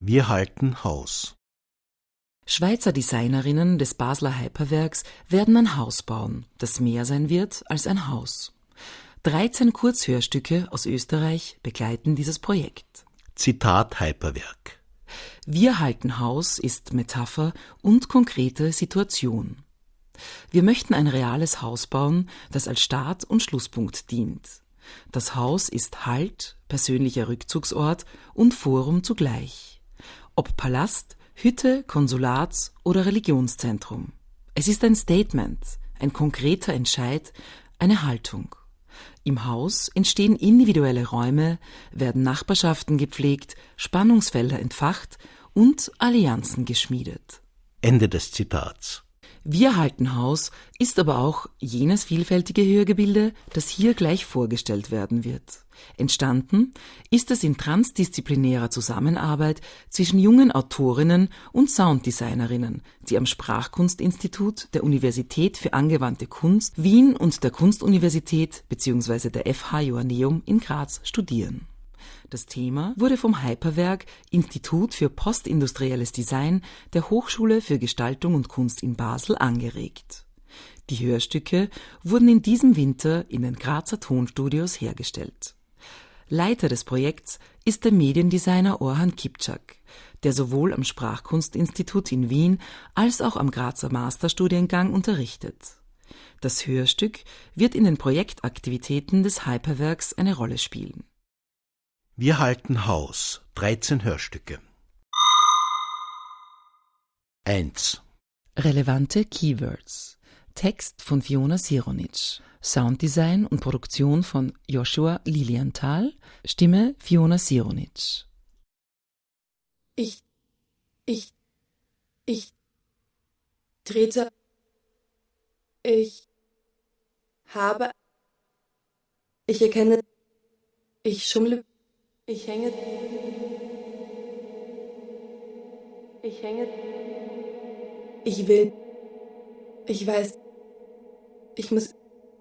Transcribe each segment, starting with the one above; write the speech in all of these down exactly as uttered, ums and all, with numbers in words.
Wir halten Haus. Schweizer Designerinnen des Basler Hyperwerks werden ein Haus bauen, das mehr sein wird als ein Haus. dreizehn Kurzhörstücke aus Österreich begleiten dieses Projekt. Zitat Hyperwerk. Wir halten Haus ist Metapher und konkrete Situation. Wir möchten ein reales Haus bauen, das als Start- und Schlusspunkt dient. Das Haus ist Halt, persönlicher Rückzugsort und Forum zugleich. Ob Palast, Hütte, Konsulat oder Religionszentrum. Es ist ein Statement, ein konkreter Entscheid, eine Haltung. Im Haus entstehen individuelle Räume, werden Nachbarschaften gepflegt, Spannungsfelder entfacht und Allianzen geschmiedet. Ende des Zitats. Wir halten Haus ist aber auch jenes vielfältige Hörgebilde, das hier gleich vorgestellt werden wird. Entstanden ist es in transdisziplinärer Zusammenarbeit zwischen jungen Autorinnen und Sounddesignerinnen, die am Sprachkunstinstitut der Universität für angewandte Kunst Wien und der Kunstuniversität bzw. der F H Joanneum in Graz studieren. Das Thema wurde vom Hyperwerk Institut für postindustrielles Design der Hochschule für Gestaltung und Kunst in Basel angeregt. Die Hörstücke wurden in diesem Winter in den Grazer Tonstudios hergestellt. Leiter des Projekts ist der Mediendesigner Orhan Kipczak, der sowohl am Sprachkunstinstitut in Wien als auch am Grazer Masterstudiengang unterrichtet. Das Hörstück wird in den Projektaktivitäten des Hyperwerks eine Rolle spielen. Wir halten Haus. dreizehn Hörstücke. eins. Relevante Keywords. Text von Fiona Sironic. Sounddesign und Produktion von Joshua Lilienthal. Stimme Fiona Sironic. Ich, ich, ich trete, ich habe, ich erkenne, ich schummle, ich hänge, ich hänge, ich will, ich weiß, ich muss,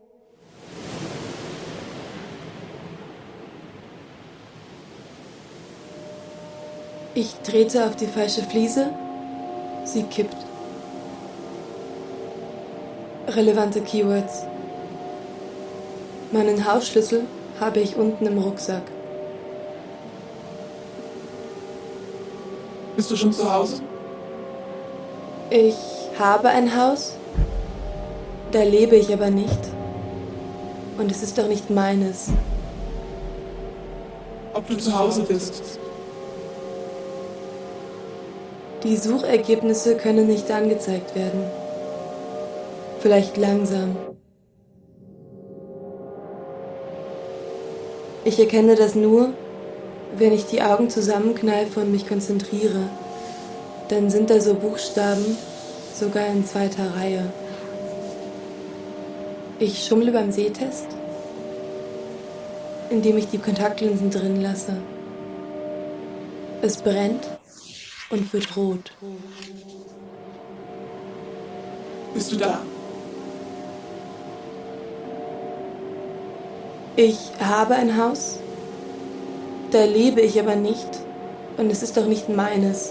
ich trete auf die falsche Fliese, sie kippt. Relevante Keywords. Meinen Hausschlüssel habe ich unten im Rucksack. Bist du schon zu Hause? Ich habe ein Haus, da lebe ich aber nicht. Und es ist doch nicht meines. Ob du zu Hause bist? Die Suchergebnisse können nicht angezeigt werden. Vielleicht langsam. Ich erkenne das nur, wenn ich die Augen zusammenkneife und mich konzentriere. Dann sind da so Buchstaben, sogar in zweiter Reihe. Ich schummle beim Sehtest, indem ich die Kontaktlinsen drin lasse. Es brennt und wird rot. Bist du da? Ich habe ein Haus, da lebe ich aber nicht und es ist auch nicht meines.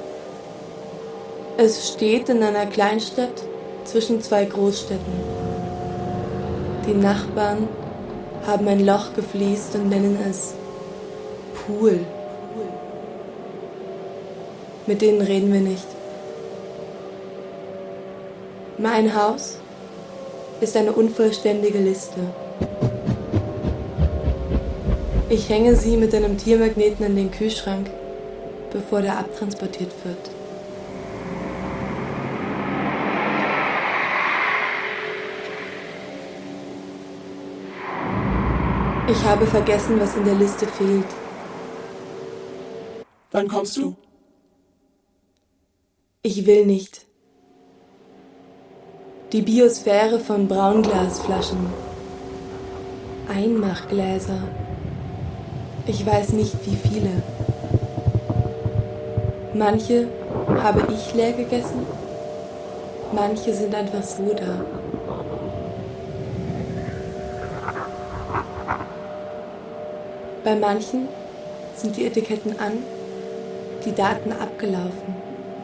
Es steht in einer Kleinstadt zwischen zwei Großstädten. Die Nachbarn haben ein Loch gefliest und nennen es Pool. Mit denen reden wir nicht. Mein Haus ist eine unvollständige Liste. Ich hänge sie mit einem Tiermagneten an den Kühlschrank, bevor der abtransportiert wird. Ich habe vergessen, was in der Liste fehlt. Wann kommst du? Ich will nicht. Die Biosphäre von Braunglasflaschen. Einmachgläser. Ich weiß nicht, wie viele. Manche habe ich leer gegessen. Manche sind einfach so da. Bei manchen sind die Etiketten an, die Daten abgelaufen.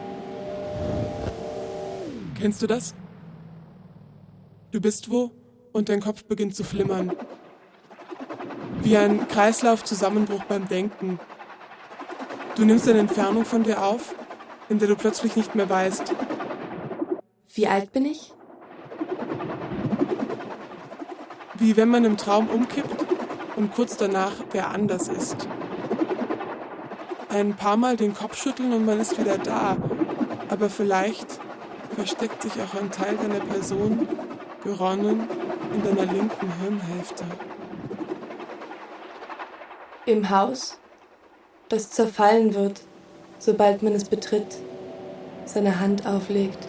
Kennst du das? Du bist wo und dein Kopf beginnt zu flimmern. Wie ein Kreislaufzusammenbruch beim Denken. Du nimmst eine Entfernung von dir auf, in der du plötzlich nicht mehr weißt. Wie alt bin ich? Wie wenn man im Traum umkippt und kurz danach wer anders ist. Ein paar Mal den Kopf schütteln und man ist wieder da. Aber vielleicht versteckt sich auch ein Teil deiner Person, geronnen in deiner linken Hirnhälfte. Im Haus, das zerfallen wird, sobald man es betritt, seine Hand auflegt.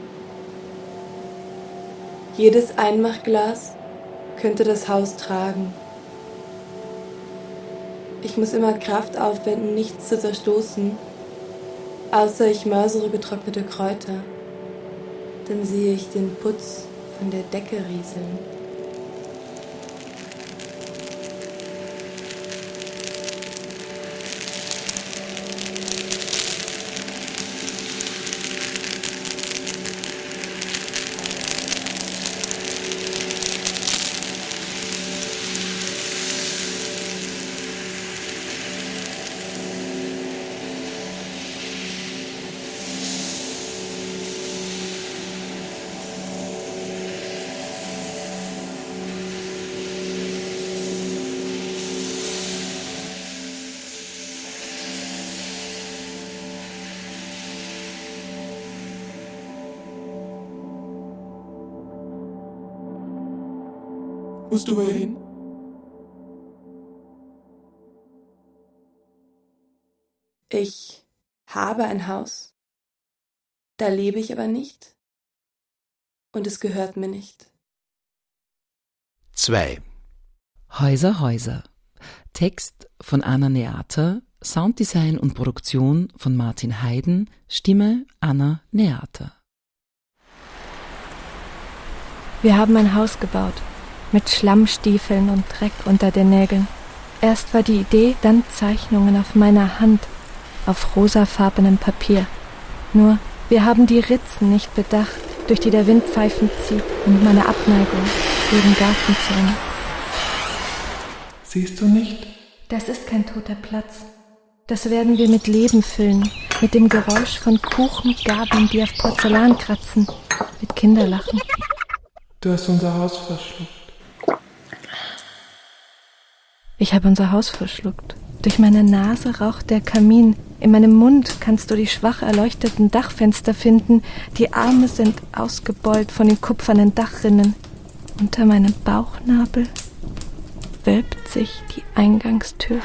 Jedes Einmachglas könnte das Haus tragen. Ich muss immer Kraft aufwenden, nichts zu zerstoßen, außer ich mörsere getrocknete Kräuter. Dann sehe ich den Putz von der Decke rieseln. Musst du wohin? Ich habe ein Haus, da lebe ich aber nicht und es gehört mir nicht. zwei. Häuser, Häuser. Text von Anna Neater, Sounddesign und Produktion von Martin Heiden, Stimme Anna Neater. Wir haben ein Haus gebaut, mit Schlammstiefeln und Dreck unter den Nägeln. Erst war die Idee, dann Zeichnungen auf meiner Hand, auf rosafarbenem Papier. Nur, wir haben die Ritzen nicht bedacht, durch die der Wind pfeifend zieht und meine Abneigung gegen Gartenzäune. Siehst du nicht? Das ist kein toter Platz. Das werden wir mit Leben füllen, mit dem Geräusch von Kuchengabeln, die auf Porzellan kratzen, mit Kinderlachen. Du hast unser Haus verschluckt. Ich habe unser Haus verschluckt. Durch meine Nase raucht der Kamin. In meinem Mund kannst du die schwach erleuchteten Dachfenster finden. Die Arme sind ausgebeult von den kupfernen Dachrinnen. Unter meinem Bauchnabel wölbt sich die Eingangstür.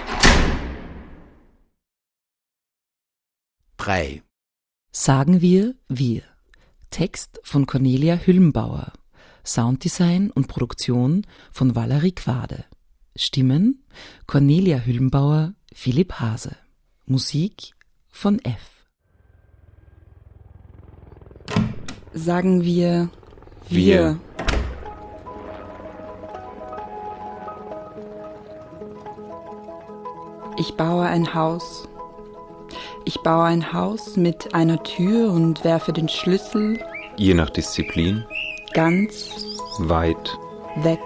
drei. Sagen wir, wir. Text von Cornelia Hüllenbauer. Sounddesign und Produktion von Valerie Quade. Stimmen Cornelia Hüllenbauer, Philipp Hase. Musik von F. Sagen wir wir. Ich baue ein Haus. Ich baue ein Haus mit einer Tür und werfe den Schlüssel, je nach Disziplin, ganz weit weg.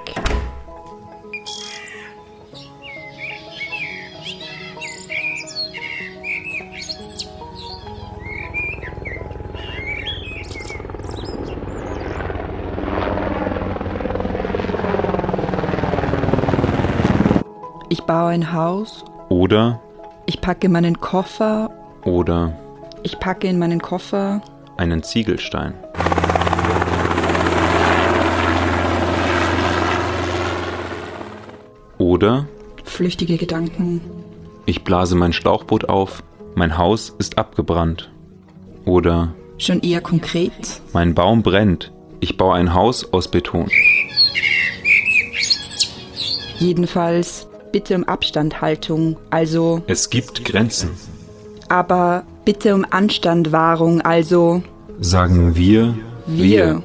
Ich baue ein Haus. Oder Ich packe meinen Koffer. Oder Ich packe in meinen Koffer einen Ziegelstein. Oder flüchtige Gedanken. ich blase mein Schlauchboot auf, mein Haus ist abgebrannt. Oder Schon eher konkret. mein Baum brennt, ich baue ein Haus aus Beton. Jedenfalls bitte um Abstandhaltung, also, Es gibt Grenzen. aber bitte um Anstandwahrung, also Sagen wir, wir.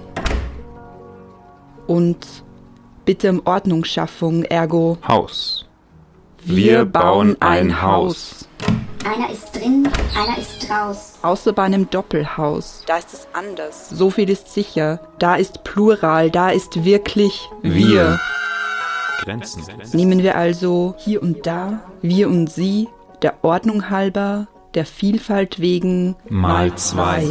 Und bitte um Ordnungsschaffung, ergo Haus. wir bauen ein Haus. Einer ist drin, einer ist raus. Außer bei einem Doppelhaus. Da ist es anders. So viel ist sicher. Da ist Plural, da ist wirklich wir. Grenzen. Nehmen wir also hier und da, wir und sie, der Ordnung halber, der Vielfalt wegen, Mal zwei.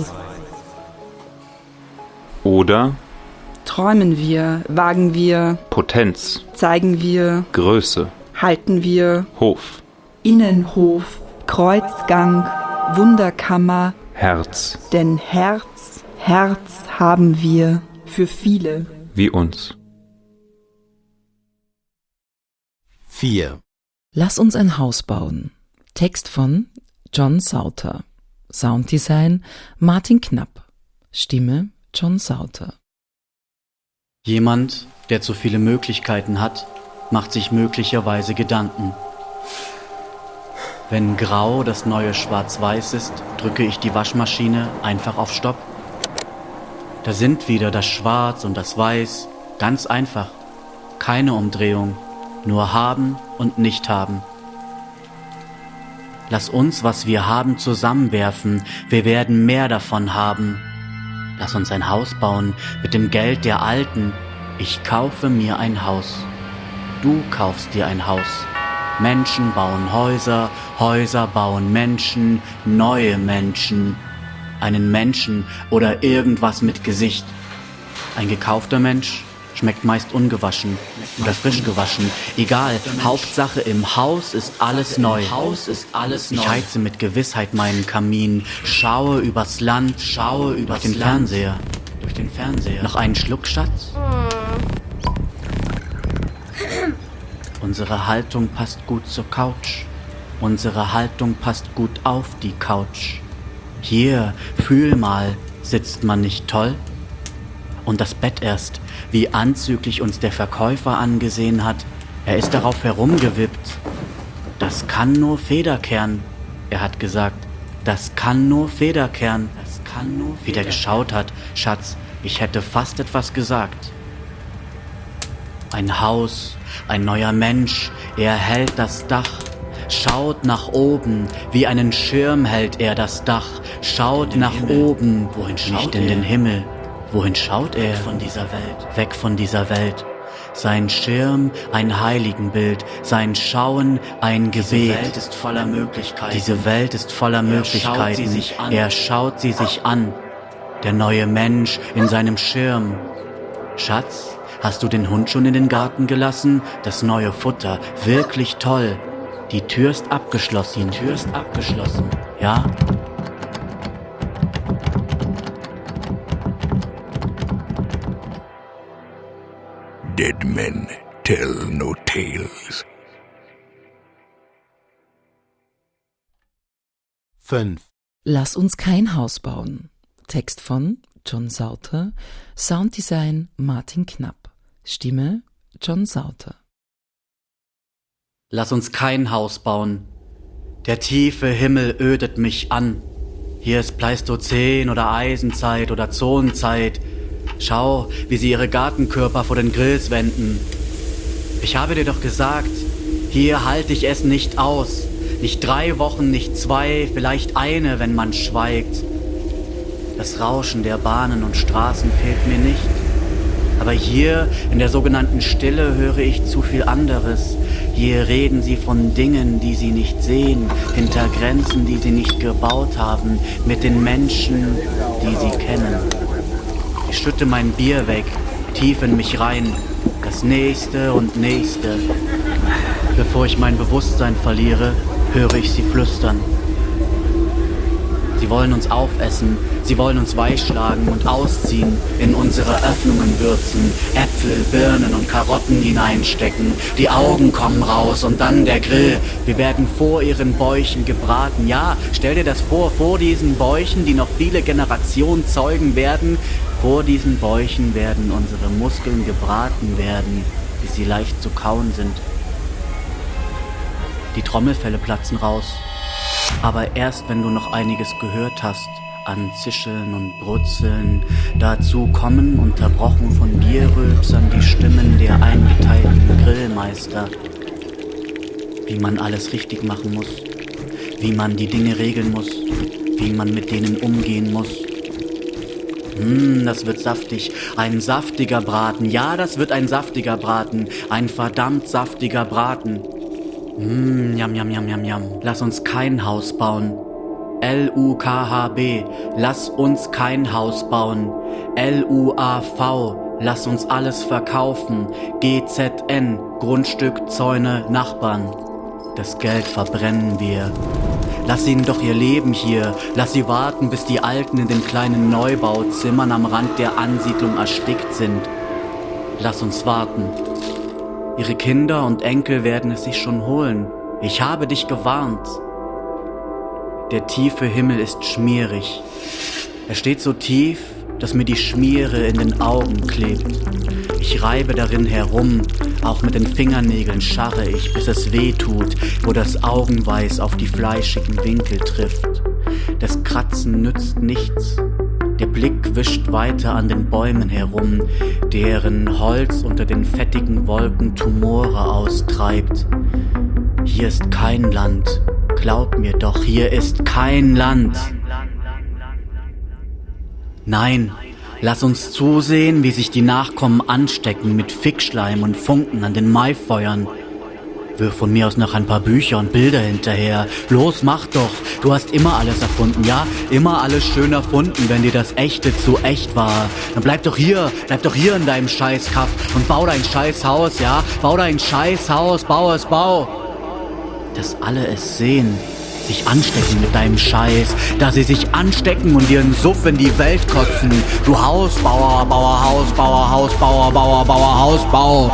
Oder träumen wir, wagen wir, Potenz, zeigen wir, Größe, halten wir, Hof, Innenhof, Kreuzgang, Wunderkammer, Herz, denn Herz, Herz haben wir für viele. wie uns. vier. Lass uns ein Haus bauen. Text von John Sauter. Sounddesign Martin Knapp. Stimme John Sauter. Jemand, der zu viele Möglichkeiten hat, macht sich möglicherweise Gedanken. Wenn Grau das neue Schwarz-Weiß ist, drücke ich die Waschmaschine einfach auf Stopp. Da sind wieder das Schwarz und das Weiß, ganz einfach. Keine Umdrehung, nur haben und nicht haben. Lass uns, was wir haben, zusammenwerfen, wir werden mehr davon haben. Lass uns ein Haus bauen mit dem Geld der Alten. Ich kaufe mir ein Haus. Du kaufst dir ein Haus. Menschen bauen Häuser, Häuser bauen Menschen, neue Menschen. Einen Menschen oder irgendwas mit Gesicht. Ein gekaufter Mensch schmeckt meist ungewaschen oder frisch gewaschen. Egal, Hauptsache im Haus ist alles neu. Haus ist alles neu. Ich heize mit Gewissheit meinen Kamin, schaue übers Land, schaue über den Fernseher. Durch den Fernseher. Noch einen Schluck, Schatz? Unsere Haltung passt gut zur Couch. Unsere Haltung passt gut auf die Couch. Hier, fühl mal, sitzt man nicht toll? Und das Bett erst, wie anzüglich uns der Verkäufer angesehen hat. Er ist darauf herumgewippt. Das kann nur Federkern. Er hat gesagt, das kann nur Federkern. Das kann nur Federkern. Wie der geschaut hat, Schatz, ich hätte fast etwas gesagt. Ein Haus, ein neuer Mensch, er hält das Dach. Schaut nach oben, wie einen Schirm hält er das Dach. Schaut nach oben, wohin schaut nicht in den Himmel. Wohin schaut er? Weg von dieser Welt. Weg von dieser Welt. Sein Schirm ein Heiligenbild, sein Schauen ein Gebet. Diese Welt ist voller Möglichkeiten. Diese Welt ist voller er Möglichkeiten. Schaut sie sich an. Er schaut sie sich an. Der neue Mensch in seinem Schirm. Schatz, hast du den Hund schon in den Garten gelassen? Das neue Futter, wirklich toll. Die Tür ist abgeschlossen. Die Tür ist abgeschlossen. Ja? Dead men tell no tales. fünf. Lass uns kein Haus bauen. Text von John Sauter. Sounddesign Martin Knapp. Stimme John Sauter. Lass uns kein Haus bauen. Der tiefe Himmel ödet mich an. Hier ist Pleistozän oder Eisenzeit oder Zonenzeit. Schau, wie sie ihre Gartenkörper vor den Grills wenden. Ich habe dir doch gesagt, hier halte ich es nicht aus. Nicht drei Wochen, nicht zwei, vielleicht eine, wenn man schweigt. Das Rauschen der Bahnen und Straßen fehlt mir nicht. Aber hier, in der sogenannten Stille, höre ich zu viel anderes. Hier reden sie von Dingen, die sie nicht sehen, hinter Grenzen, die sie nicht gebaut haben, mit den Menschen, die sie kennen. Ich schütte mein Bier weg, tief in mich rein, das nächste und nächste. Bevor ich mein Bewusstsein verliere, höre ich sie flüstern. Sie wollen uns aufessen, sie wollen uns weichschlagen und ausziehen, in unsere Öffnungen würzen, Äpfel, Birnen und Karotten hineinstecken. Die Augen kommen raus und dann der Grill. Wir werden vor ihren Bäuchen gebraten. Ja, stell dir das vor, vor diesen Bäuchen, die noch viele Generationen zeugen werden, vor diesen Bäuchen werden unsere Muskeln gebraten werden, bis sie leicht zu kauen sind. Die Trommelfelle platzen raus. Aber erst wenn du noch einiges gehört hast an Zischeln und Brutzeln, dazu kommen, unterbrochen von Bierrülpsern, die Stimmen der eingeteilten Grillmeister. Wie man alles richtig machen muss, wie man die Dinge regeln muss, wie man mit denen umgehen muss. Hm, das wird saftig. Ein saftiger Braten. Ja, das wird ein saftiger Braten. Ein verdammt saftiger Braten. Hm, jam, jam, jam, jam, jam. Lass uns kein Haus bauen. L U K H B. Lass uns kein Haus bauen. L U A V. Lass uns alles verkaufen. G Z N. Grundstück, Zäune, Nachbarn. Das Geld verbrennen wir. Lass ihnen doch ihr Leben hier. Lass sie warten, bis die Alten in den kleinen Neubauzimmern am Rand der Ansiedlung erstickt sind. Lass uns warten. Ihre Kinder und Enkel werden es sich schon holen. Ich habe dich gewarnt. Der tiefe Himmel ist schmierig. Er steht so tief, dass mir die Schmiere in den Augen klebt. Ich reibe darin herum, auch mit den Fingernägeln scharre ich, bis es weh tut, wo das Augenweiß auf die fleischigen Winkel trifft. Das Kratzen nützt nichts. Der Blick wischt weiter an den Bäumen herum, deren Holz unter den fettigen Wolken Tumore austreibt. Hier ist kein Land. Glaub mir doch, hier ist kein Land. Nein. Lass uns zusehen, wie sich die Nachkommen anstecken mit Fickschleim und Funken an den Maifeuern. Wirf von mir aus noch ein paar Bücher und Bilder hinterher. Los, mach doch. Du hast immer alles erfunden, ja? Immer alles schön erfunden, wenn dir das Echte zu echt war. Dann bleib doch hier, bleib doch hier in deinem Scheißkaff und bau dein Scheißhaus, ja? Bau dein Scheißhaus, bau es, bau. Dass alle es sehen. Sich anstecken mit deinem Scheiß, da sie sich anstecken und ihren Suff in die Welt kotzen. Du Hausbauer, Bauer, Hausbauer, Hausbauer, Bauer, Bauer, Hausbau.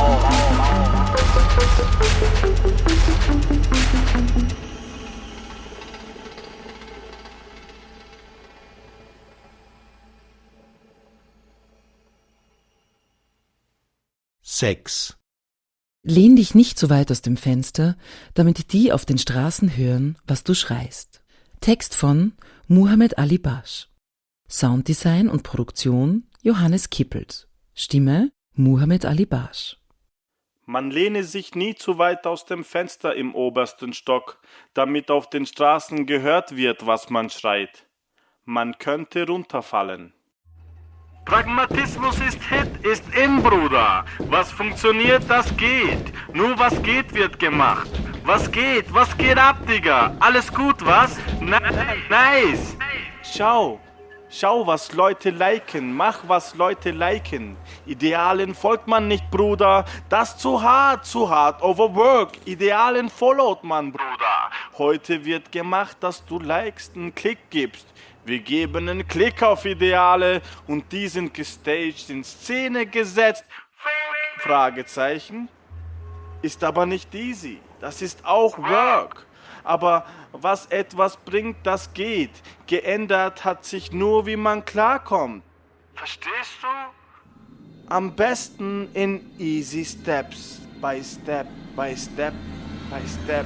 sechs. Lehn dich nicht so weit aus dem Fenster, damit die auf den Straßen hören, was du schreist. Text von Muhammad Ali Basch. Sounddesign und Produktion Johannes Kippelt. Stimme Muhammad Ali Basch. Man lehne sich nie zu weit aus dem Fenster im obersten Stock, damit auf den Straßen gehört wird, was man schreit. Man könnte runterfallen. Pragmatismus ist Hit, ist in, Bruder. Was funktioniert, das geht. Nur was geht, wird gemacht. Was geht, was geht ab, Digga? Alles gut, was? Na, nice. Schau, schau, was Leute liken. Mach, was Leute liken. Idealen folgt man nicht, Bruder. Das zu hart, zu hart. Overwork. Idealen followt man, Bruder. Heute wird gemacht, dass du likest, einen Klick gibst. Wir geben einen Klick auf Ideale und die sind gestaged, in Szene gesetzt. Fragezeichen. Ist aber nicht easy. Das ist auch Work. Aber was etwas bringt, das geht. Geändert hat sich nur, wie man klarkommt. Verstehst du? Am besten in easy steps. By step, by step, by step.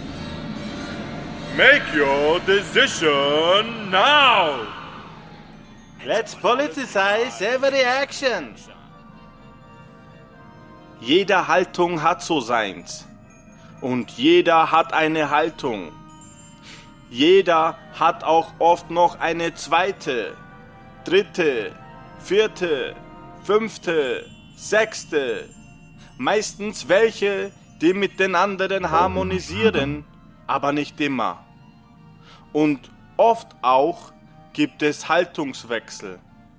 Make your decision now! Let's politicize every action! Jede Haltung hat so seins. Und jeder hat eine Haltung. Jeder hat auch oft noch eine zweite, dritte, vierte, fünfte, sechste. Meistens welche, die mit den anderen harmonisieren, aber nicht immer. Und oft auch gibt es Haltungswechsel.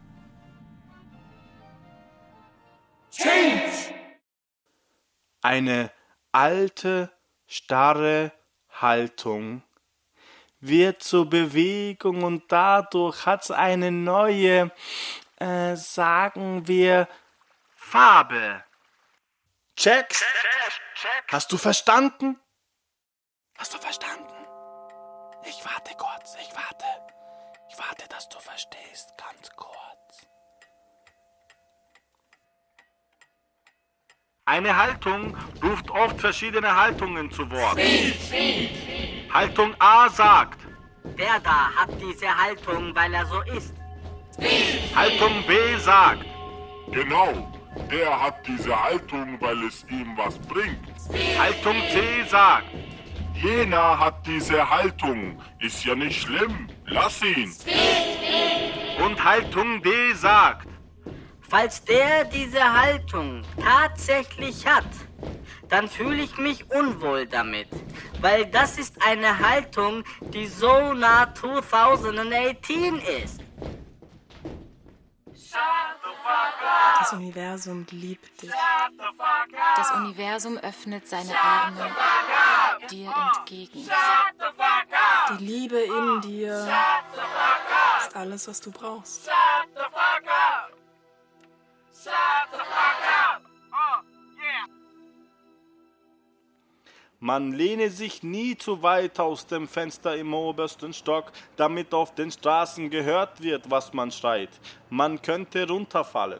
Change! Eine alte, starre Haltung wird zur Bewegung und dadurch hat es eine neue, äh, sagen wir, Farbe. Check? Hast du verstanden? Hast du verstanden? Ich warte kurz, ich warte. Ich warte, dass du verstehst, ganz kurz. Eine Haltung ruft oft verschiedene Haltungen zu Wort. Haltung A sagt: Der da hat diese Haltung, weil er so ist. Haltung B sagt: Genau, der hat diese Haltung, weil es ihm was bringt. Haltung C sagt: Jener hat diese Haltung. Ist ja nicht schlimm. Lass ihn. Und Haltung D sagt: Falls der diese Haltung tatsächlich hat, dann fühle ich mich unwohl damit, weil das ist eine Haltung, die so nah zweitausendachtzehn ist. Das Universum liebt dich. Das Universum öffnet seine Arme dir entgegen. Die Liebe in dir ist alles, was du brauchst. Man lehne sich nie zu weit aus dem Fenster im obersten Stock, damit auf den Straßen gehört wird, was man schreit. Man könnte runterfallen.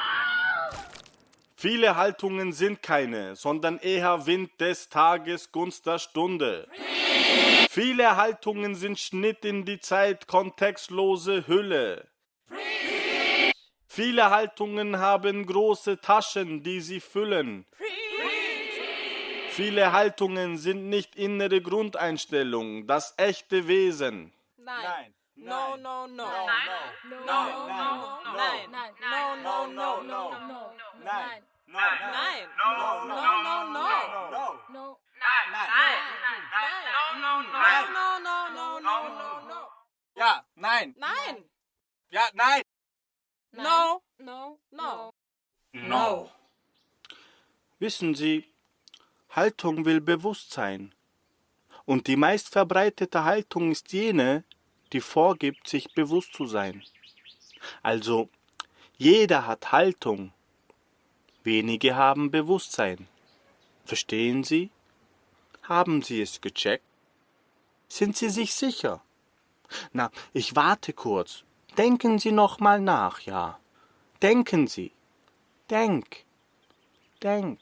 Viele Haltungen sind keine, sondern eher Wind des Tages, Gunst der Stunde. Viele Haltungen sind Schnitt in die Zeit, kontextlose Hülle. Viele Haltungen haben große Taschen, die sie füllen. Viele Haltungen sind nicht innere Grundeinstellung, das echte Wesen. Nein. No, no, no. No, no, no. Nein. Nein. No, no, no, no. Nein. Nein. No, no, no, no. No. Nein. Nein. No, no, no, no, no, no, no. Ja, nein. Nein. Ja, nein. No, no, no. No. Wissen Sie, Haltung will Bewusstsein. Und die meistverbreitete Haltung ist jene, die vorgibt, sich bewusst zu sein. Also, jeder hat Haltung. Wenige haben Bewusstsein. Verstehen Sie? Haben Sie es gecheckt? Sind Sie sich sicher? Na, ich warte kurz. Denken Sie noch mal nach, ja. Denken Sie. Denk. Denk.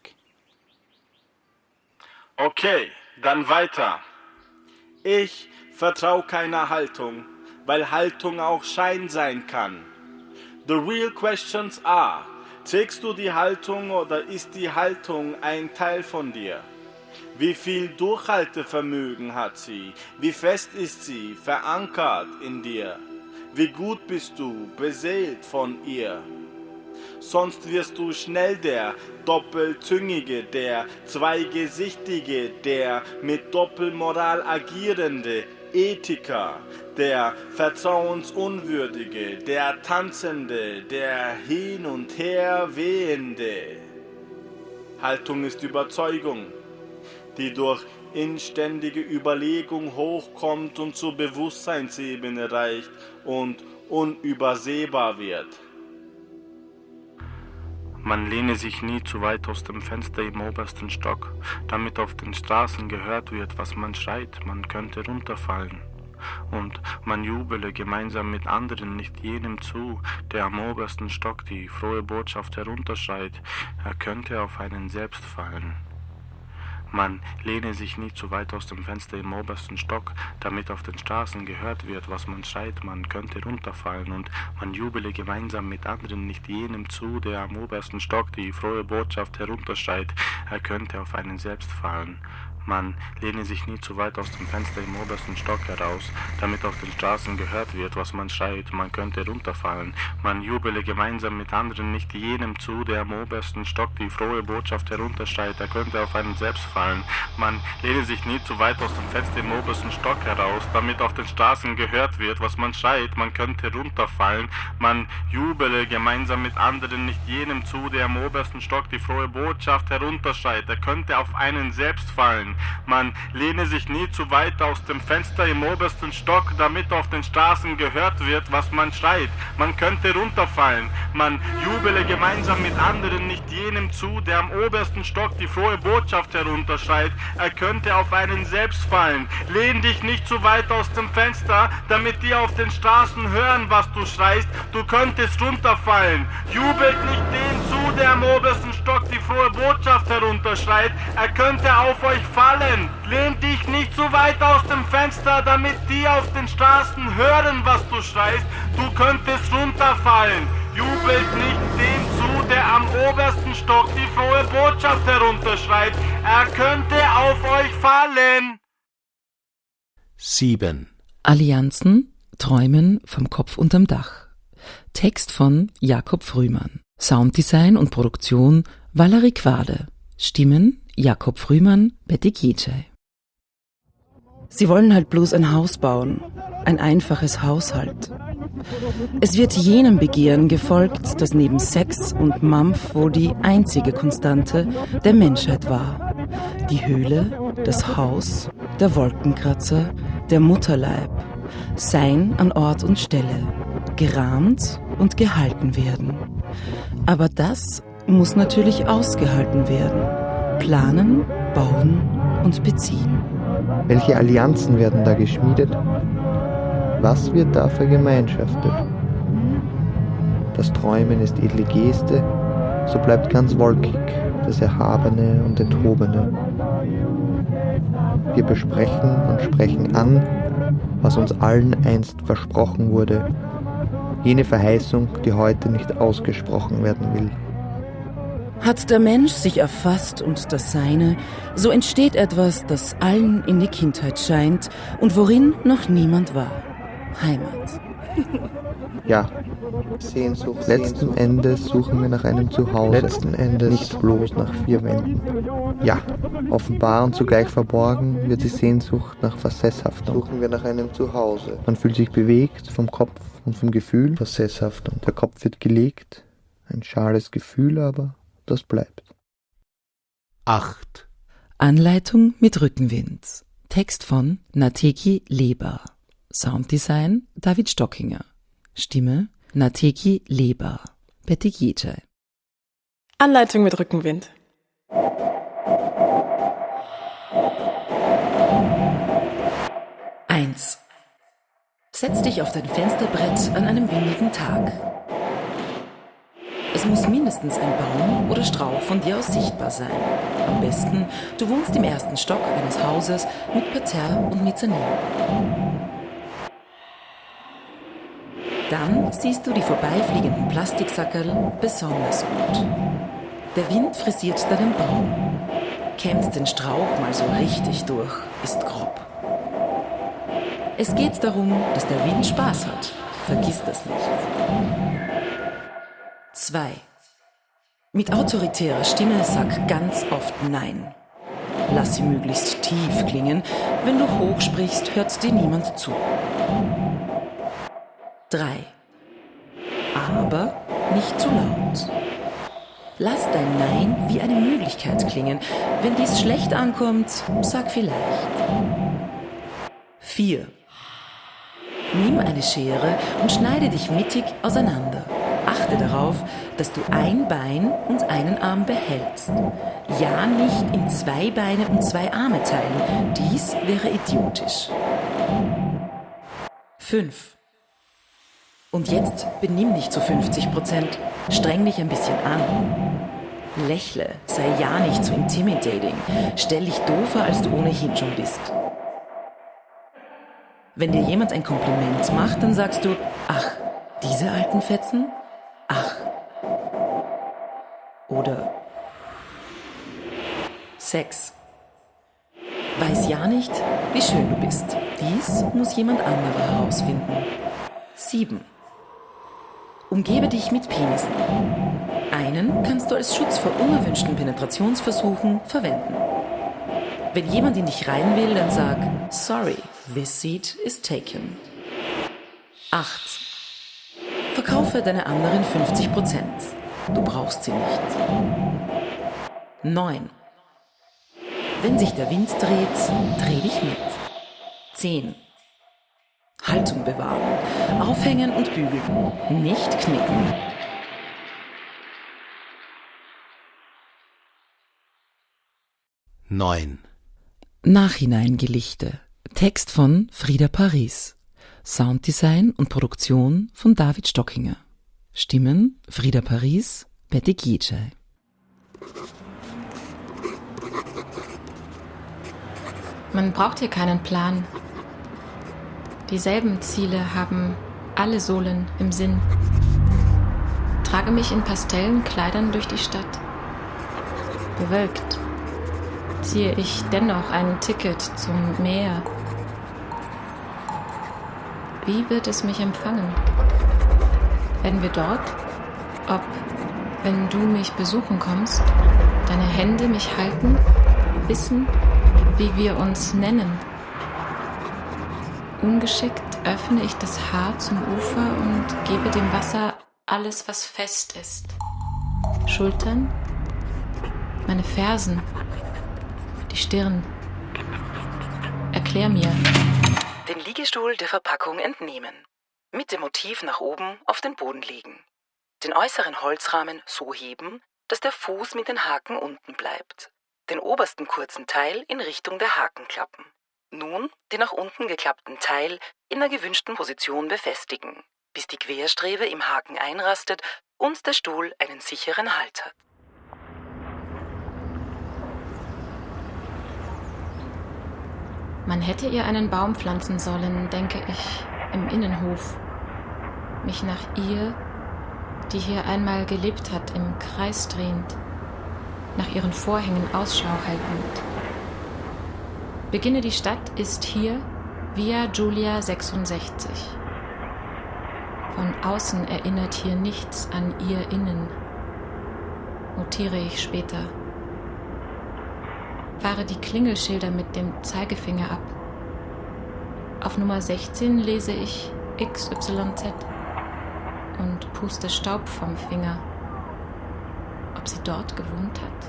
Okay, dann weiter. Ich vertraue keiner Haltung, weil Haltung auch Schein sein kann. The real questions are: Trägst du die Haltung oder ist die Haltung ein Teil von dir? Wie viel Durchhaltevermögen hat sie? Wie fest ist sie verankert in dir? Wie gut bist du beseelt von ihr? Sonst wirst du schnell der Doppelzüngige, der Zweigesichtige, der mit Doppelmoral agierende Ethiker, der Vertrauensunwürdige, der Tanzende, der hin und her Wehende. Haltung ist Überzeugung, die durch inständige Überlegung hochkommt und zur Bewusstseinsebene reicht und unübersehbar wird. Man lehne sich nie zu weit aus dem Fenster im obersten Stock, damit auf den Straßen gehört wird, was man schreit, man könnte runterfallen. Und man jubele gemeinsam mit anderen nicht jenem zu, der am obersten Stock die frohe Botschaft herunterschreit, er könnte auf einen selbst fallen. Man lehne sich nie zu weit aus dem Fenster im obersten Stock, damit auf den Straßen gehört wird, was man schreit, man könnte runterfallen, und man jubele gemeinsam mit anderen nicht jenem zu, der am obersten Stock die frohe Botschaft herunterschreit, er könnte auf einen selbst fallen. Man lehne sich nie zu weit aus dem Fenster im obersten Stock heraus, damit auf den Straßen gehört wird, was man schreit, man könnte runterfallen. Man jubele gemeinsam mit anderen nicht jenem zu, der am obersten Stock die frohe Botschaft herunterschreit, er könnte auf einen selbst fallen. Man lehne sich nie zu weit aus dem Fenster im obersten Stock heraus, damit auf den Straßen gehört wird, was man schreit, man könnte runterfallen. Man jubele gemeinsam mit anderen nicht jenem zu, der am obersten Stock die frohe Botschaft herunterschreit, er könnte auf einen selbst fallen. Man lehne sich nie zu weit aus dem Fenster im obersten Stock, damit auf den Straßen gehört wird, was man schreit, man könnte runterfallen. Man jubele gemeinsam mit anderen nicht jenem zu, der am obersten Stock die frohe Botschaft herunterschreit, er könnte auf einen selbst fallen. Lehn dich nicht zu weit aus dem Fenster, damit die auf den Straßen hören, was du schreist, du könntest runterfallen. Jubelt nicht den zu, der am obersten Stock die frohe Botschaft herunterschreit, er könnte auf euch fallen. Lehn dich nicht so weit aus dem Fenster, damit die auf den Straßen hören, was du schreist, du könntest runterfallen. Jubelt nicht dem zu, der am obersten Stock die frohe Botschaft herunterschreit, er könnte auf euch fallen. sieben. Allianzen, Träumen vom Kopf unterm Dach. Text von Jakob Frühmann. Sounddesign und Produktion Valerie Quade. Stimmen Jakob Frühmann, Betty Gietschei. Sie wollen halt bloß ein Haus bauen. Ein einfaches Haus halt. Es wird jenem Begehren gefolgt, das neben Sex und Mampf wohl die einzige Konstante der Menschheit war. Die Höhle, das Haus, der Wolkenkratzer, der Mutterleib. Sein an Ort und Stelle. Gerahmt und gehalten werden. Aber das muss natürlich ausgehalten werden. Planen, bauen und beziehen. Welche Allianzen werden da geschmiedet? Was wird da vergemeinschaftet? Das Träumen ist edle Geste, so bleibt ganz wolkig das Erhabene und Enthobene. Wir besprechen und sprechen an, was uns allen einst versprochen wurde, jene Verheißung, die heute nicht ausgesprochen werden will. Hat der Mensch sich erfasst und das Seine, so entsteht etwas, das allen in die Kindheit scheint und worin noch niemand war. Heimat. Ja, Sehnsucht. Letzten Endes suchen wir nach einem Zuhause. Letzten Endes nicht bloß nach vier Wänden. Ja, offenbar und zugleich verborgen wird die Sehnsucht nach Versesshaftung. Suchen wir nach einem Zuhause. Man fühlt sich bewegt vom Kopf und vom Gefühl. Versesshaftung. Der Kopf wird gelegt. Ein schales Gefühl, aber das bleibt. acht. Anleitung mit Rückenwind. Text von Nateki Leber. Sounddesign David Stockinger. Stimme Nateki Leber. Betty Gietschei. Anleitung mit Rückenwind. eins. Setz dich auf dein Fensterbrett an einem windigen Tag. Es muss mindestens ein Baum oder Strauch von dir aus sichtbar sein. Am besten, du wohnst im ersten Stock eines Hauses mit Parterre und Mezzanin. Dann siehst du die vorbeifliegenden Plastiksackerl besonders gut. Der Wind frisiert deinen Baum. Kämmt den Strauch mal so richtig durch, ist grob. Es geht darum, dass der Wind Spaß hat. Vergiss das nicht. zwei. Mit autoritärer Stimme sag ganz oft Nein. Lass sie möglichst tief klingen. Wenn du hoch sprichst, hört dir niemand zu. drei. Aber nicht zu laut. Lass dein Nein wie eine Möglichkeit klingen. Wenn dies schlecht ankommt, sag vielleicht. vier. Nimm eine Schere und schneide dich mittig auseinander. Achte darauf, dass du ein Bein und einen Arm behältst. Ja, nicht in zwei Beine und zwei Arme teilen. Dies wäre idiotisch. fünf. Und jetzt benimm dich zu fünfzig Prozent. Streng dich ein bisschen an. Lächle, sei ja nicht so intimidating. Stell dich doofer, als du ohnehin schon bist. Wenn dir jemand ein Kompliment macht, dann sagst du, ach, diese alten Fetzen? Ach. Oder sechs. Weiß ja nicht, wie schön du bist. Dies muss jemand anderer herausfinden. sieben. Umgebe dich mit Penissen. Einen kannst du als Schutz vor unerwünschten Penetrationsversuchen verwenden. Wenn jemand in dich rein will, dann sag, sorry, this seat is taken. acht. Verkaufe deine anderen fünfzig Prozent. Du brauchst sie nicht. neun. Wenn sich der Wind dreht, dreh dich mit. zehn. Haltung bewahren. Aufhängen und bügeln. Nicht knicken. neun. Nachhineingelichte. Text von Frieda Paris. Sounddesign und Produktion von David Stockinger. Stimmen Frieda Paris, Betty Gietschei. Man braucht hier keinen Plan. Dieselben Ziele haben alle Sohlen im Sinn. Trage mich in pastellen Kleidern durch die Stadt. Bewölkt ziehe ich dennoch ein Ticket zum Meer. Wie wird es mich empfangen? Werden wir dort, ob, wenn du mich besuchen kommst, deine Hände mich halten, wissen, wie wir uns nennen? Ungeschickt öffne ich das Haar zum Ufer und gebe dem Wasser alles, was fest ist. Schultern, meine Fersen, die Stirn. Erklär mir. Den Liegestuhl der Verpackung entnehmen. Mit dem Motiv nach oben auf den Boden legen. Den äußeren Holzrahmen so heben, dass der Fuß mit den Haken unten bleibt. Den obersten kurzen Teil in Richtung der Haken klappen. Nun den nach unten geklappten Teil in der gewünschten Position befestigen, bis die Querstrebe im Haken einrastet und der Stuhl einen sicheren Halt hat. Man hätte ihr einen Baum pflanzen sollen, denke ich, im Innenhof. Mich nach ihr, die hier einmal gelebt hat, im Kreis drehend, nach ihren Vorhängen Ausschau haltend. Beginne die Stadt ist hier Via Giulia sechsundsechzig. Von außen erinnert hier nichts an ihr Innen. Notiere ich später. Fahre die Klingelschilder mit dem Zeigefinger ab. Auf Nummer sechzehn lese ich X Y Z und puste Staub vom Finger. Ob sie dort gewohnt hat?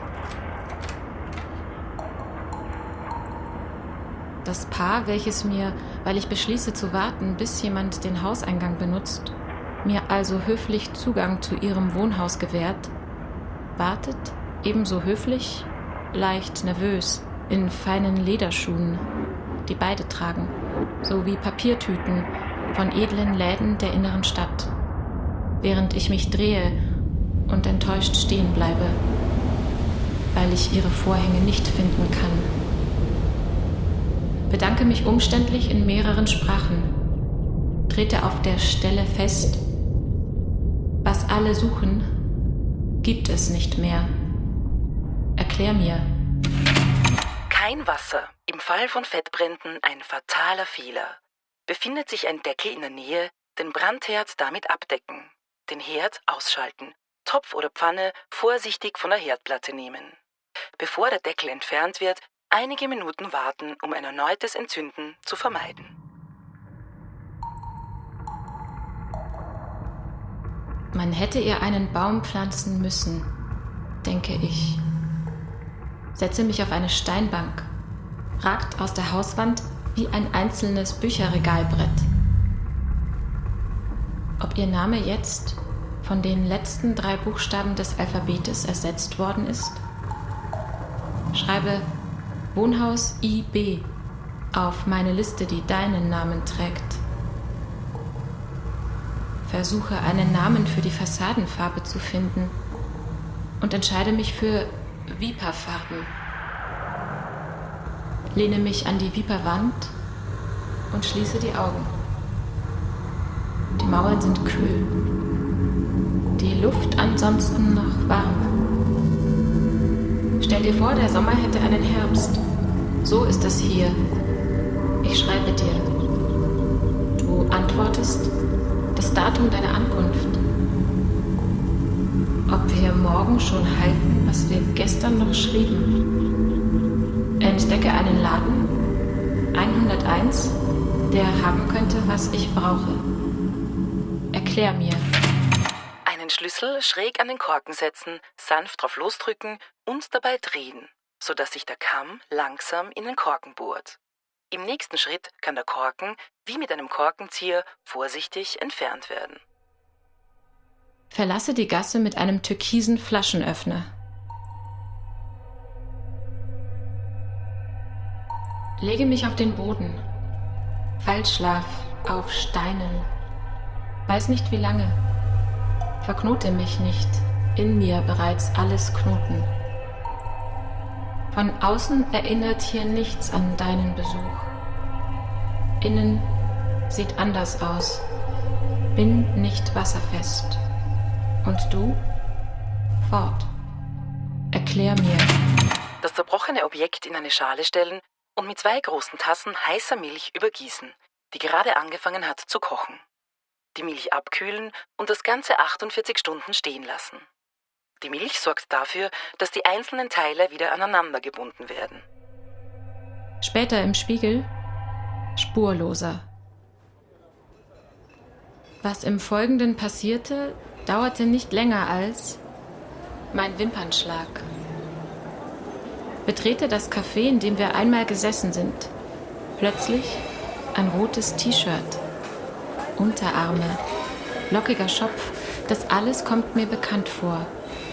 Das Paar, welches mir, weil ich beschließe zu warten, bis jemand den Hauseingang benutzt, mir also höflich Zugang zu ihrem Wohnhaus gewährt, wartet ebenso höflich, leicht nervös, in feinen Lederschuhen, die beide tragen, sowie Papiertüten von edlen Läden der inneren Stadt, während ich mich drehe und enttäuscht stehen bleibe, weil ich ihre Vorhänge nicht finden kann. Bedanke mich umständlich in mehreren Sprachen, trete auf der Stelle fest, was alle suchen, gibt es nicht mehr. Erklär mir. Kein Wasser. Im Fall von Fettbränden ein fataler Fehler. Befindet sich ein Deckel in der Nähe, den Brandherd damit abdecken. Den Herd ausschalten. Topf oder Pfanne vorsichtig von der Herdplatte nehmen. Bevor der Deckel entfernt wird, einige Minuten warten, um ein erneutes Entzünden zu vermeiden. Man hätte ihr einen Baum pflanzen müssen, denke ich. Setze mich auf eine Steinbank, ragt aus der Hauswand wie ein einzelnes Bücherregalbrett. Ob ihr Name jetzt von den letzten drei Buchstaben des Alphabetes ersetzt worden ist? Schreibe Wohnhaus I B auf meine Liste, die deinen Namen trägt. Versuche einen Namen für die Fassadenfarbe zu finden und entscheide mich für Viperfarben. Lehne mich an die Viperwand und schließe die Augen. Die Mauern sind kühl, die Luft ansonsten noch warm. Stell dir vor, der Sommer hätte einen Herbst. So ist es hier. Ich schreibe dir. Du antwortest das Datum deiner Ankunft. Ob wir morgen schon halten, was wir gestern noch schrieben. Entdecke einen Laden, hunderteins, der haben könnte, was ich brauche. Erklär mir. Einen Schlüssel schräg an den Korken setzen, sanft drauf losdrücken und dabei drehen, sodass sich der Kamm langsam in den Korken bohrt. Im nächsten Schritt kann der Korken, wie mit einem Korkenzieher, vorsichtig entfernt werden. Verlasse die Gasse mit einem türkisen Flaschenöffner. Lege mich auf den Boden. Fallschlaf auf Steinen. Weiß nicht wie lange. Verknote mich nicht. In mir bereits alles Knoten. Von außen erinnert hier nichts an deinen Besuch. Innen sieht anders aus. Bin nicht wasserfest. Und du? Fort. Erklär mir. Das zerbrochene Objekt in eine Schale stellen und mit zwei großen Tassen heißer Milch übergießen. die gerade angefangen hat zu kochen. Die Milch abkühlen und das Ganze achtundvierzig Stunden stehen lassen. Die Milch sorgt dafür, dass die einzelnen Teile wieder aneinander gebunden werden. Später im Spiegel spurloser. Was im Folgenden passierte, dauerte nicht länger als mein Wimpernschlag. Betrete das Café, in dem wir einmal gesessen sind. Plötzlich ein rotes T-Shirt, Unterarme, lockiger Schopf, das alles kommt mir bekannt vor.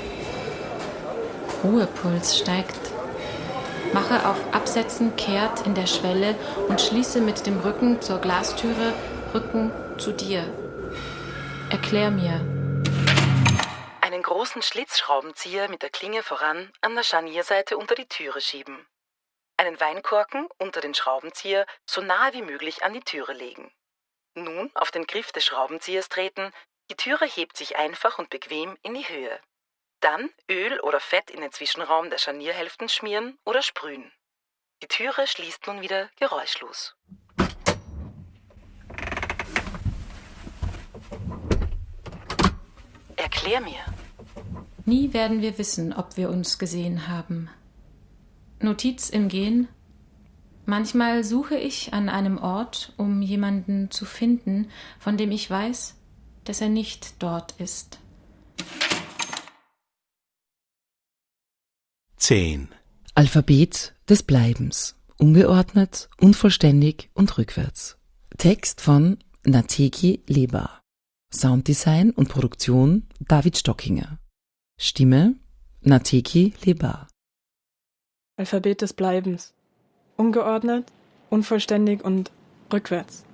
Ruhepuls steigt. Mache auf Absetzen kehrt in der Schwelle und schließe mit dem Rücken zur Glastüre, Rücken zu dir. Erklär mir. Einen großen Schlitzschraubenzieher mit der Klinge voran an der Scharnierseite unter die Türe schieben. Einen Weinkorken unter den Schraubenzieher so nahe wie möglich an die Türe legen. Nun auf den Griff des Schraubenziehers treten, die Türe hebt sich einfach und bequem in die Höhe. Dann Öl oder Fett in den Zwischenraum der Scharnierhälften schmieren oder sprühen. Die Türe schließt nun wieder geräuschlos. Erklär mir. Nie werden wir wissen, ob wir uns gesehen haben. Notiz im Gehen. Manchmal suche ich an einem Ort, um jemanden zu finden, von dem ich weiß, dass er nicht dort ist. zehn. Alphabet des Bleibens. Ungeordnet, unvollständig und rückwärts. Text von Nateki Leba. Sounddesign und Produktion David Stockinger. Stimme Nateki Leba. Alphabet des Bleibens. Ungeordnet, unvollständig und rückwärts.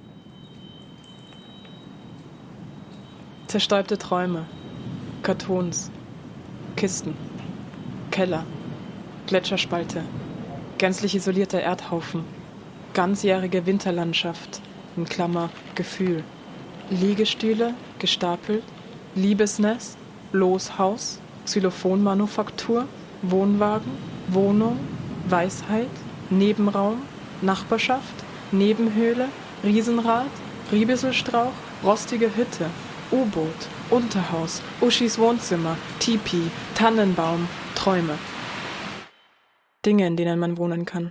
Zerstäubte Träume. Kartons. Kisten. Keller. Gletscherspalte. Gänzlich isolierter Erdhaufen. Ganzjährige Winterlandschaft. In Klammer Gefühl. Liegestühle, gestapelt. Liebesnest. Loshaus. Xylophonmanufaktur. Wohnwagen. Wohnung. Weisheit. Nebenraum. Nachbarschaft. Nebenhöhle. Riesenrad. Riebesselstrauch. Rostige Hütte. U-Boot. Unterhaus. Uschis Wohnzimmer. Tipi. Tannenbaum. Träume. Dinge, in denen man wohnen kann.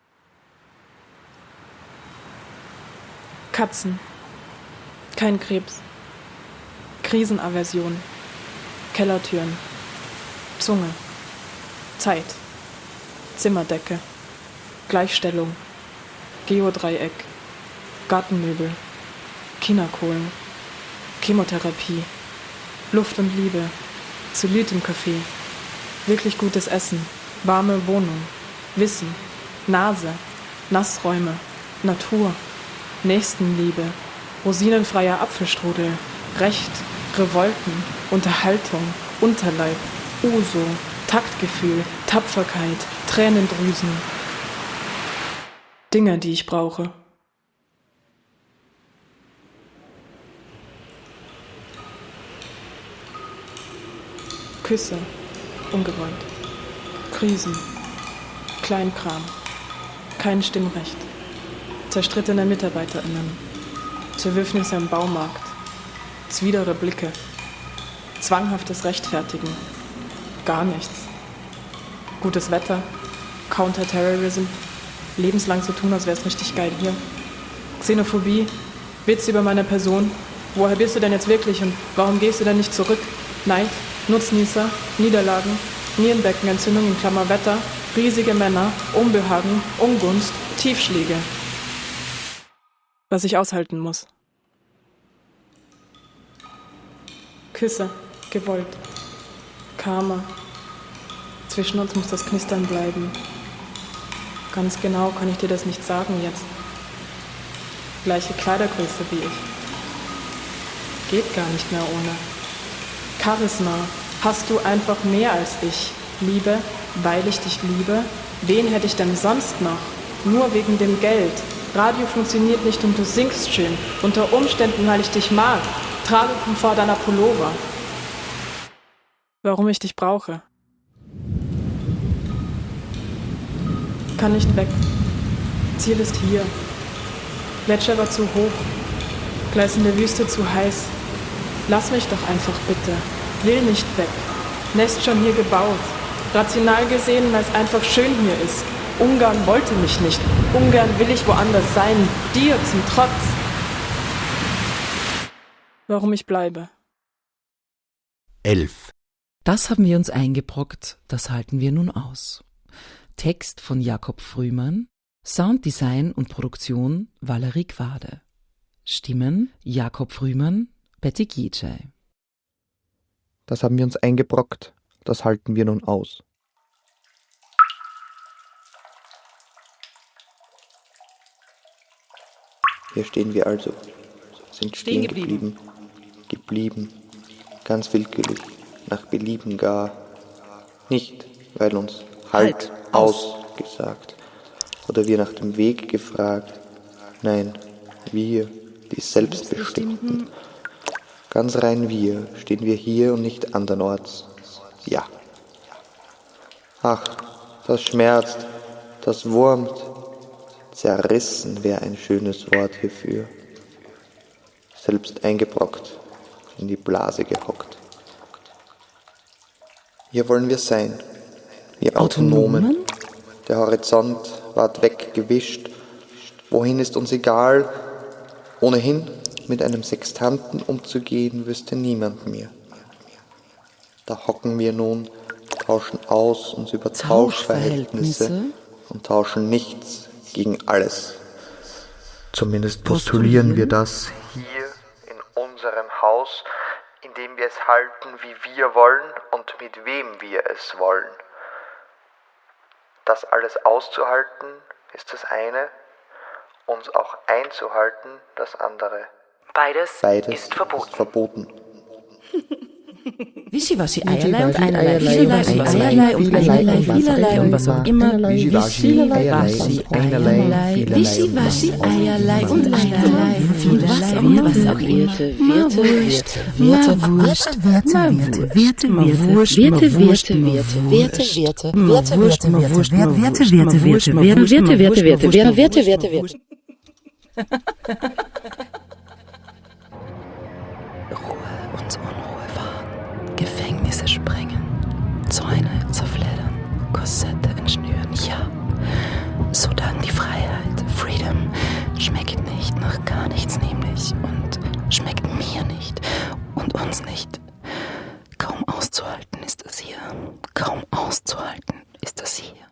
Katzen. Kein Krebs. Krisenaversion. Kellertüren. Zunge. Zeit. Zimmerdecke. Gleichstellung. Geodreieck. Gartenmöbel. Chinakohlen. Chemotherapie. Luft und Liebe. Solid im Café. Wirklich gutes Essen. Warme Wohnung. Wissen. Nase. Nassräume. Natur. Nächstenliebe. Rosinenfreier Apfelstrudel. Recht. Revolten. Unterhaltung. Unterleib. Uso. Taktgefühl. Tapferkeit. Tränendrüsen. Dinge, die ich brauche. Küsse. Ungewollt. Krisen. Kleinkram. Kein Stimmrecht. Zerstrittene MitarbeiterInnen. Zerwürfnisse im Baumarkt. Zwiedere Blicke. Zwanghaftes Rechtfertigen. Gar nichts. Gutes Wetter. Counterterrorism. Lebenslang zu tun, als wäre es richtig geil hier. Xenophobie. Witz über meine Person. Woher bist du denn jetzt wirklich und warum gehst du denn nicht zurück? Neid. Nutznießer. Niederlagen. Nierenbeckenentzündung in Klammer Wetter. Riesige Männer. Unbehagen. Ungunst. Tiefschläge. Was ich aushalten muss. Küsse. Gewollt. Karma. Zwischen uns muss das Knistern bleiben. Ganz genau kann ich dir das nicht sagen jetzt. Gleiche Kleidergröße wie ich. Geht gar nicht mehr ohne. Charisma. Hast du einfach mehr als ich. Liebe, weil ich dich liebe. Wen hätte ich denn sonst noch? Nur wegen dem Geld. Radio funktioniert nicht und du singst schön. Unter Umständen, weil ich dich mag. Tragekomfort deiner Pullover. Warum ich dich brauche. Kann nicht weg. Ziel ist hier. Gletscher war zu hoch, gleißende Wüste zu heiß. Lass mich doch einfach bitte. Will nicht weg. Nest schon hier gebaut. Rational gesehen, weil es einfach schön hier ist. Ungarn wollte mich nicht. Ungarn will ich woanders sein. Dir zum Trotz. Warum ich bleibe. elf. Das haben wir uns eingebrockt, das halten wir nun aus. Text von Jakob Frühmann, Sounddesign und Produktion Valerie Quade. Stimmen Jakob Frühmann, Betty Gietschei. Das haben wir uns eingebrockt, das halten wir nun aus. Hier stehen wir also, sind stehen geblieben, geblieben, ganz willkürlich, nach Belieben gar, nicht, weil uns Halt, halt aus gesagt oder wir nach dem Weg gefragt, nein, wir, die Selbstbestimmten, ganz rein wir, stehen wir hier und nicht andernorts, ja. Ach, das schmerzt, das wurmt, zerrissen wäre ein schönes Wort hierfür. Selbst eingebrockt, in die Blase gehockt. Hier wollen wir sein, wir Autonomen. Autonomen. Der Horizont ward weggewischt. Wohin ist uns egal? Ohnehin, mit einem Sextanten umzugehen, wüsste niemand mehr. Da hocken wir nun, tauschen aus uns über Tauschverhältnisse und tauschen nichts gegen alles. Zumindest postulieren wir das hier in unserem Haus, in dem wir es halten, wie wir wollen und mit wem wir es wollen. Das alles auszuhalten ist das eine, uns auch einzuhalten das andere. Beides, Beides ist verboten. Ist verboten. Wischiwaschi, Eierlei und Einerlei, Vielerlei und Eierlei und Einerlei, Vielerlei und was auch immer. Wischiwaschi, Eierlei, Wischiwaschi, Eierlei und Einerlei, was auch immer, was auch immer. Wirte, Wirte, Wurst, Werte, Werte, Werte, Wurst, Werte, Werte, Werte, Werte, Werte, Werte, Werte, Wurst, Werte, Werte, Werte, Werte, Werte, Werte, Werte, Werte, Werte, Werte. Ruhe und Unruhe wahren, Gefängnisse sprengen, Zäune zerfleddern, Korsette entschnüren, ja, sodann die Freiheit, Freedom, schmeckt nicht nach gar nichts nämlich und schmeckt mir nicht und uns nicht. Kaum auszuhalten ist es hier, kaum auszuhalten ist es hier.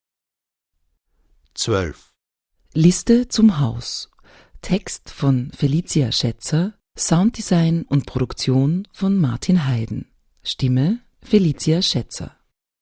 zwölf. Liste zum Haus. Text von Felicia Schätzer, Sounddesign und Produktion von Martin Heiden. Stimme Felicia Schätzer.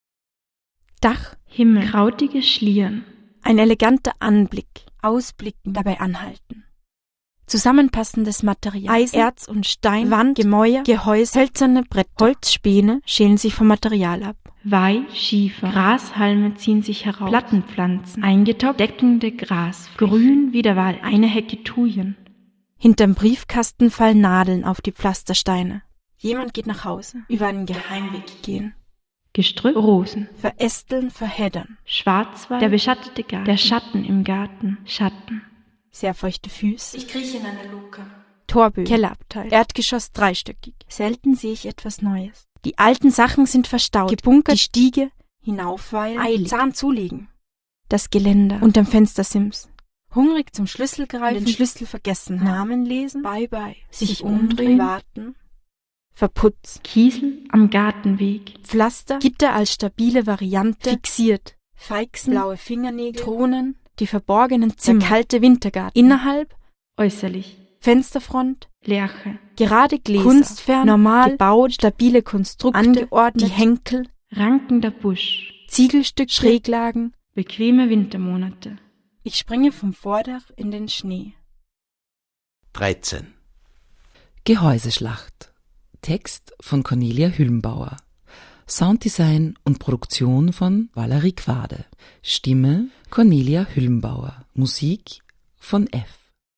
Dach, Himmel, krautige Schlieren. Ein eleganter Anblick, Ausblicken, dabei anhalten. Zusammenpassendes Material, Eisen, Erz und Stein, Wand, Gemäuer, Gehäuse, hölzerne Bretter, Holzspäne schälen sich vom Material ab. Weih, Schiefer, Grashalme ziehen sich heraus, Plattenpflanzen, eingetopft, deckende Gras, grün wie der Wald, eine Hecke Thujen. Hinterm Briefkasten fallen Nadeln auf die Pflastersteine. Jemand geht nach Hause, über einen Geheimweg gehen. Gestrüpp, Rosen, verästeln, verheddern. Schwarzwald, der beschattete Garten, der Schatten im Garten, Schatten. Sehr feuchte Füße. Ich krieche in eine Luke. Torbögen, Kellerabteil, Erdgeschoss dreistöckig. Selten sehe ich etwas Neues. Die alten Sachen sind verstaut, gebunkert, die Stiege, hinaufweilen, eilig, Zahn zulegen. Das Geländer unterm Fenstersims. Hungrig zum Schlüssel greifen, den Schlüssel vergessen, Namen lesen, bye bye, sich, sich umdrehen, warten. Verputzt, Kiesel am Gartenweg, Pflaster, Gitter als stabile Variante, fixiert, Feixen, blaue Fingernägel, Thronen, die verborgenen Zimmer, der kalte Wintergarten, innerhalb, äußerlich, Fensterfront, Lerche, gerade Gläser, kunstfern, normal, gebaut, stabile Konstrukte, angeordnet, die Henkel, rankender Busch, Ziegelstück, Schräglagen, bequeme Wintermonate. Ich springe vom Vordach in den Schnee. dreizehn. Gehäuseschlacht. Text von Cornelia Hüllenbauer. Sounddesign und Produktion von Valerie Quade. Stimme Cornelia Hüllenbauer. Musik von F.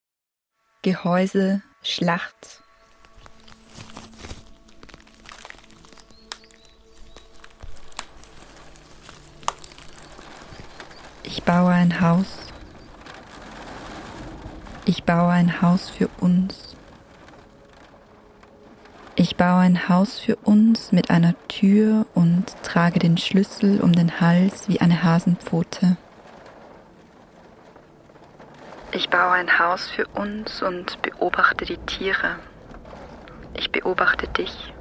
Gehäuse, Schlacht. Ich baue ein Haus. Ich baue ein Haus für uns. Ich baue ein Haus für uns mit einer Tür und trage den Schlüssel um den Hals wie eine Hasenpfote. Ich baue ein Haus für uns und beobachte die Tiere. Ich beobachte dich.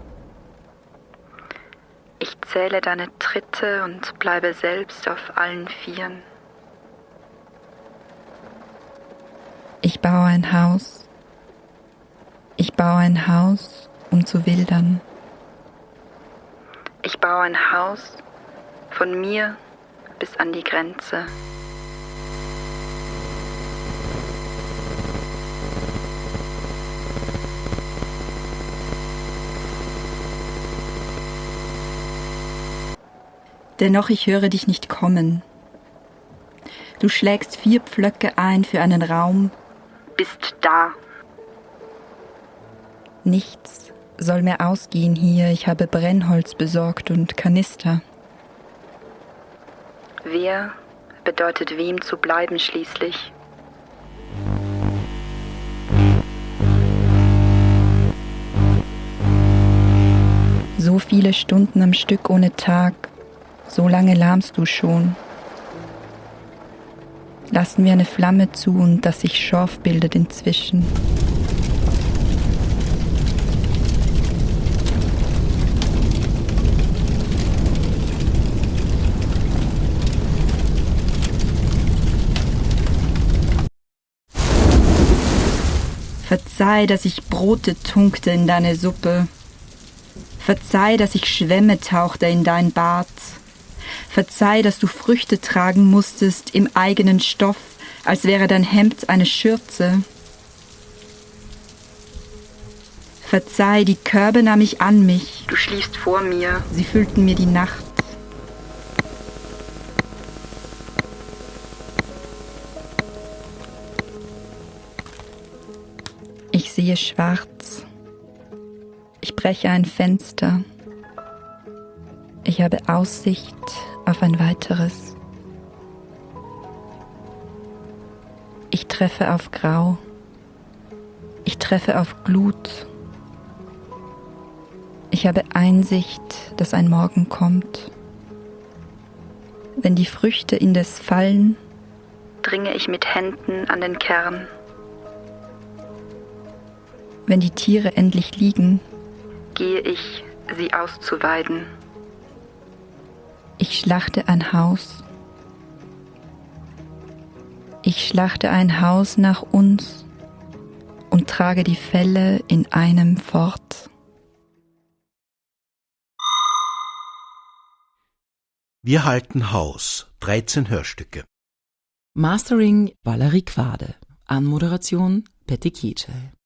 Ich zähle deine Tritte und bleibe selbst auf allen Vieren. Ich baue ein Haus. Ich baue ein Haus, um zu wildern. Ich baue ein Haus von mir bis an die Grenze. Dennoch, ich höre dich nicht kommen. Du schlägst vier Pflöcke ein für einen Raum, bist da. Nichts soll mehr ausgehen hier, ich habe Brennholz besorgt und Kanister. Wer bedeutet wem zu bleiben schließlich? So viele Stunden am Stück ohne Tag, so lange lahmst du schon. Lassen wir eine Flamme zu und dass sich Schorf bildet inzwischen. Verzeih, dass ich Brote tunkte in deine Suppe. Verzeih, dass ich Schwämme tauchte in dein Bad. Verzeih, dass du Früchte tragen musstest im eigenen Stoff, als wäre dein Hemd eine Schürze. Verzeih, die Körbe nahm ich an mich. Du schliefst vor mir. Sie füllten mir die Nacht. Ich sehe schwarz. Ich breche ein Fenster. Ich habe Aussicht auf ein weiteres. Ich treffe auf Grau. Ich treffe auf Glut. Ich habe Einsicht, dass ein Morgen kommt. Wenn die Früchte indes fallen, dringe ich mit Händen an den Kern. Wenn die Tiere endlich liegen, gehe ich, sie auszuweiden. Ich schlachte ein Haus. Ich schlachte ein Haus nach uns und trage die Felle in einem fort. Wir halten Haus. dreizehn Hörstücke. Mastering Valerie Quade. Anmoderation Betty Kietschel.